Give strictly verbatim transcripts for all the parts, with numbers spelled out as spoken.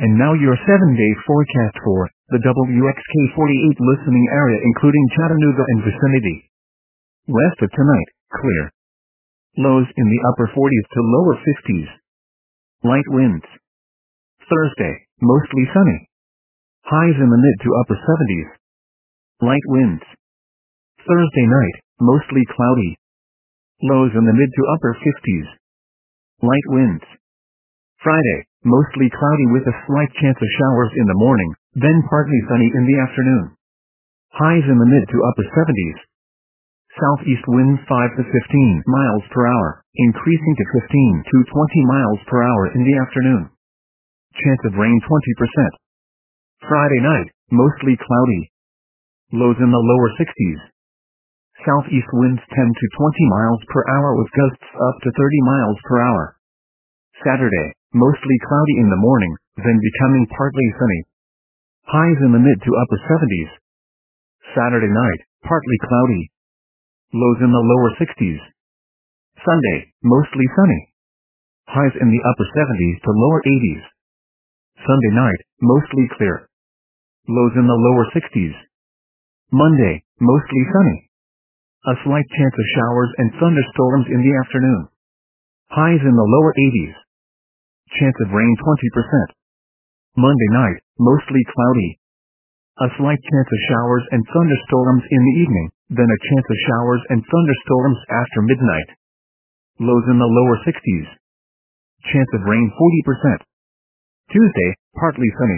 And now your seven day forecast for the W X K forty-eight listening area including Chattanooga and vicinity. West of tonight, clear. Lows in the upper forties to lower fifties. Light winds. Thursday, mostly sunny. Highs in the mid to upper seventies. Light winds. Thursday night, mostly cloudy. Lows in the mid to upper fifties. Light winds. Friday, mostly cloudy with a slight chance of showers in the morning, then partly sunny in the afternoon. Highs in the mid to upper seventies. Southeast winds five to fifteen miles per hour, increasing to fifteen to twenty miles per hour in the afternoon. Chance of rain twenty percent. Friday night, mostly cloudy. Lows in the lower sixties. Southeast winds ten to twenty miles per hour with gusts up to thirty miles per hour. Saturday, mostly cloudy in the morning, then becoming partly sunny. Highs in the mid to upper seventies. Saturday night, partly cloudy. Lows in the lower sixties. Sunday, mostly sunny. Highs in the upper seventies to lower eighties. Sunday night, mostly clear. Lows in the lower sixties. Monday, mostly sunny. A slight chance of showers and thunderstorms in the afternoon. Highs in the lower eighties. Chance of rain twenty percent. Monday night, mostly cloudy. A slight chance of showers and thunderstorms in the evening, then a chance of showers and thunderstorms after midnight. Lows in the lower sixties. Chance of rain forty percent. Tuesday, partly sunny.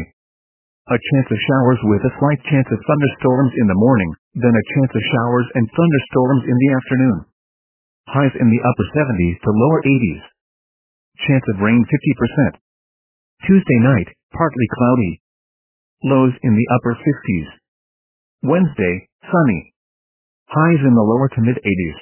A chance of showers with a slight chance of thunderstorms in the morning, then a chance of showers and thunderstorms in the afternoon. Highs in the upper seventies to lower eighties. Chance of rain fifty percent. Tuesday night, partly cloudy. Lows in the upper fifties. Wednesday, sunny. Highs in the lower to mid eighties.